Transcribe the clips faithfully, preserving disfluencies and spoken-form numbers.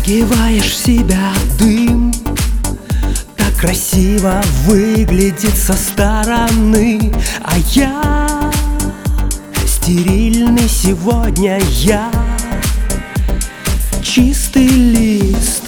Втягиваешь в себя дым, так красиво выглядит со стороны. А я стерильный сегодня, я чистый лист.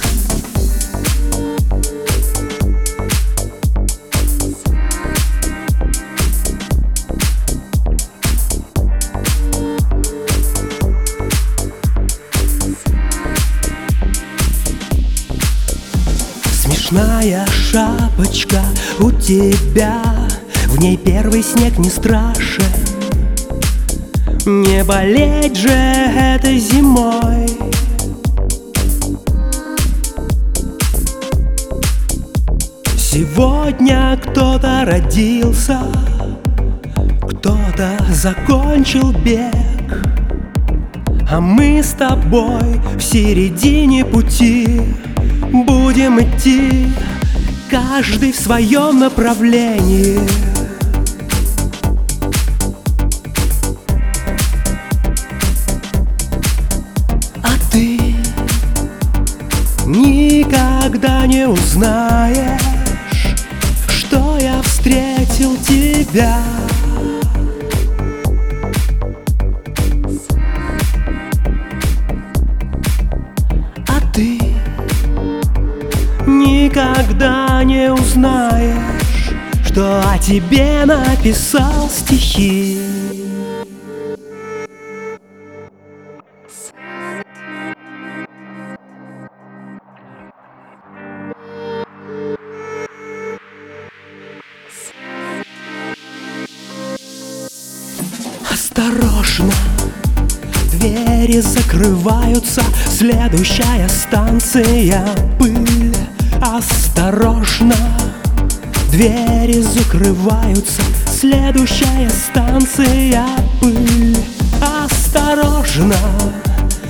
Смешная шапочка у тебя, в ней первый снег не страшен. Не болеть же этой зимой. Сегодня кто-то родился, кто-то закончил бег, а мы с тобой в середине пути. Будем идти, каждый в своем направлении. А ты никогда не узнаешь, что я встретил тебя. А ты никогда не узнаешь, что о тебе написал стихи. Осторожно, двери закрываются, следующая станция — пыль. Осторожно, двери закрываются, следующая станция — пыль. Осторожно,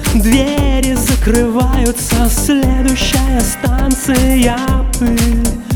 двери закрываются, следующая станция — пыль.